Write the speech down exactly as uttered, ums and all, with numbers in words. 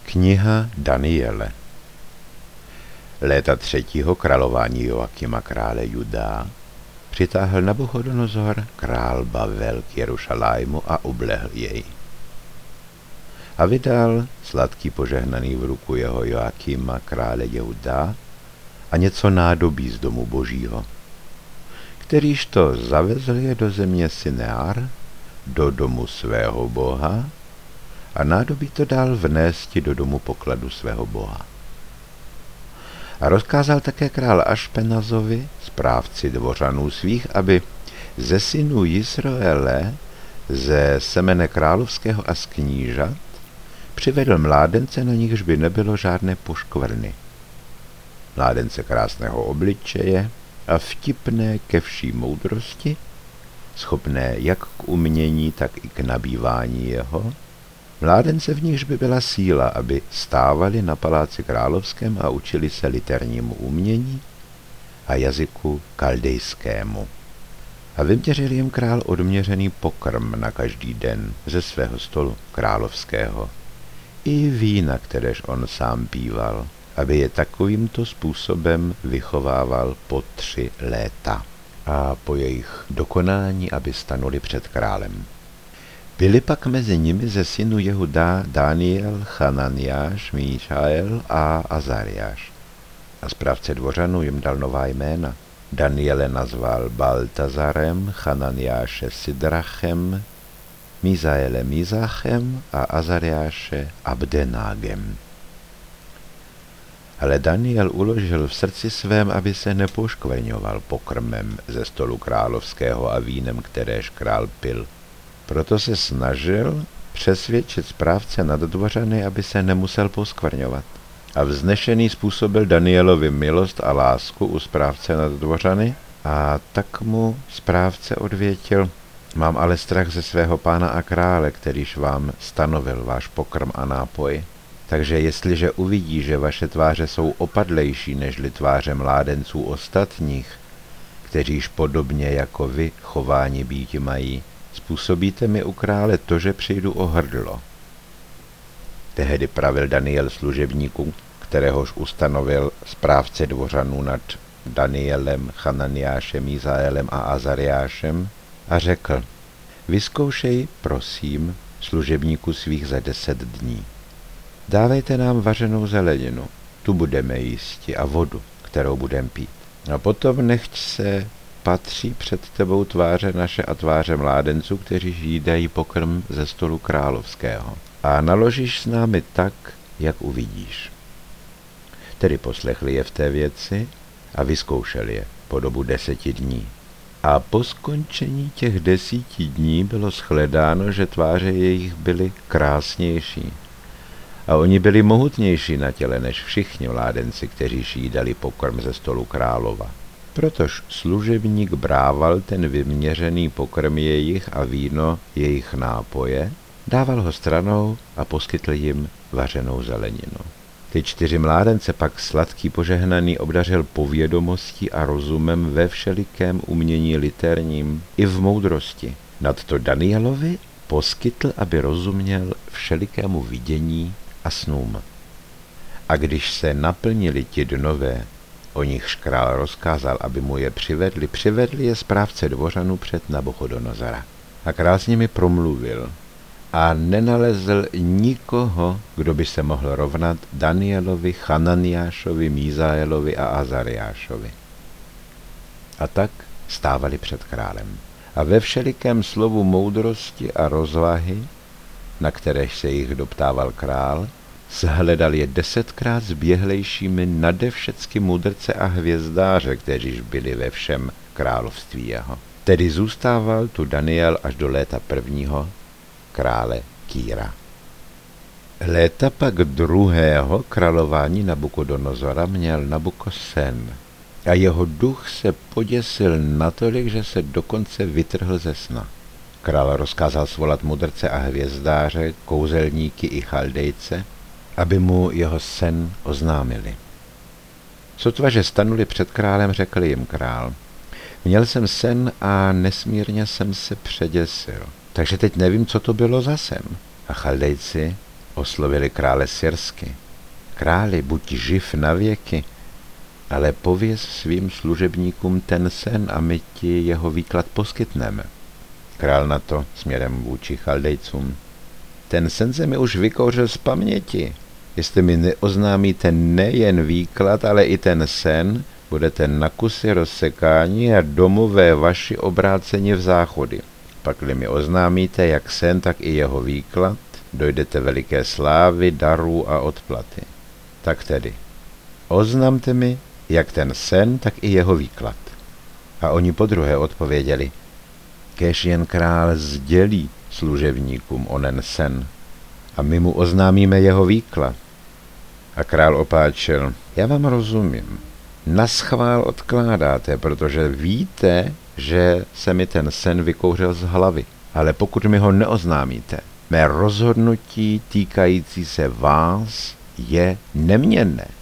Kniha Daniele. Léta třetího králování Joakima krále Judá přitáhl Nabuchodonozor král Bavel k Jerušalému a ublehl jej. A vydal sladký požehnaný v ruku jeho Joakima krále Judá a něco nádobí z domu božího, kterýž to zavezl je do země Sinear, do domu svého boha, a nádobí to dal vnésti do domu pokladu svého boha. A rozkázal také král Ašpenazovi, správci dvořanů svých, aby ze synů Jisroele, ze semene královského a z knížat, přivedl mládence, na nichž by nebylo žádné poškvrny. Mládence krásného obličeje a vtipné ke vší moudrosti, schopné jak k umění, tak i k nabývání jeho, mládence, v nichž by byla síla, aby stávali na paláci královském a učili se liternímu umění a jazyku kaldejskému. A vyměřil jim král odměřený pokrm na každý den ze svého stolu královského, i vína, kteréž on sám píval, aby je takovýmto způsobem vychovával po tři léta a po jejich dokonání, aby stanuli před králem. Byli pak mezi nimi ze synu Jehuda Daniel, Chananiáš, Míšael a Azariáš. A správce dvořanů jim dal nová jména. Daniele nazval Baltazarem, Chananiáše Sidrachem, Mízaele Mízachem a Azariáše Abdenágem. Ale Daniel uložil v srdci svém, aby se nepoškvrňoval pokrmem ze stolu královského a vínem, kteréž král pil. Proto se snažil přesvědčit správce nad dvořany, aby se nemusel poskvrňovat. A vznešený způsobil Danielovi milost a lásku u správce nad dvořany, a tak mu správce odvětil: mám ale strach ze svého pána a krále, kterýž vám stanovil váš pokrm a nápoj. Takže jestliže uvidí, že vaše tváře jsou opadlejší nežli tváře mládenců ostatních, kteříž podobně jako vy chování býti mají, způsobíte mi u krále to, že přijdu o hrdlo. Tehdy pravil Daniel služebníku, kteréhož ustanovil správce dvořanů nad Danielem, Chananiášem, Mízaelem a Azariášem, a řekl: vyzkoušej, prosím, služebníku svých za deset dní. Dávejte nám vařenou zeleninu, tu budeme jísti, a vodu, kterou budeme pít. A potom nechť se patří před tebou tváře naše a tváře mládenců, kteří jídají pokrm ze stolu královského. A naložíš s námi tak, jak uvidíš. Tedy poslechli je v té věci a vyzkoušeli je po dobu deseti dní. A po skončení těch desíti dní bylo shledáno, že tváře jejich byly krásnější. A oni byli mohutnější na těle než všichni mládenci, kteří jídali pokrm ze stolu králova. Protož služebník brával ten vyměřený pokrm jejich a víno jejich nápoje, dával ho stranou a poskytl jim vařenou zeleninu. Ty čtyři mládence pak sladký požehnaný obdařil povědomostí a rozumem ve všelikém umění literním i v moudrosti. Nadto Danielovi poskytl, aby rozuměl všelikému vidění a snům. A když se naplnili ti dnové, o nichž král rozkázal, aby mu je přivedli, přivedli je správce dvořanů před Nabuchodonozora. A král s nimi promluvil a nenalezl nikoho, kdo by se mohl rovnat Danielovi, Chananiášovi, Mízaelovi a Azariášovi. A tak stávali před králem. A ve všelikém slovu moudrosti a rozvahy, na kteréž se jich doptával král, shledal je desetkrát zběhlejšími nade všecky mudrce a hvězdáře, kteříž byli ve všem království jeho. Tedy zůstával tu Daniel až do léta prvního krále Kýra. Léta pak druhého králování Nabuchodonozora měl Nabuko sen a jeho duch se poděsil natolik, že se dokonce vytrhl ze sna. Král rozkázal svolat mudrce a hvězdáře, kouzelníky i chaldejce, aby mu jeho sen oznámili. Sotva, že stanuli před králem, řekl jim král: měl jsem sen a nesmírně jsem se předěsil, takže teď nevím, co to bylo za sen. A chaldejci oslovili krále syrsky. Králi, buď živ na věky, ale pověz svým služebníkům ten sen a my ti jeho výklad poskytneme. Král na to směrem vůči Chaldejcům. Ten sen se mi už vykouřil z paměti. Jestli mi neoznámíte nejen výklad, ale i ten sen, budete na kusy rozsekáni a domové vaši obráceni v záchody. Pakli mi oznámíte jak sen, tak i jeho výklad, dojdete veliké slávy, darů a odplaty. Tak tedy, oznamte mi jak ten sen, tak i jeho výklad. A oni podruhé odpověděli, kéž jen král sdělí služebníkům onen sen a my mu oznámíme jeho výklad. A král opáčil, já vám rozumím, naschvál odkládáte, protože víte, že se mi ten sen vykouřil z hlavy. Ale pokud mi ho neoznámíte, mé rozhodnutí týkající se vás je neměnné.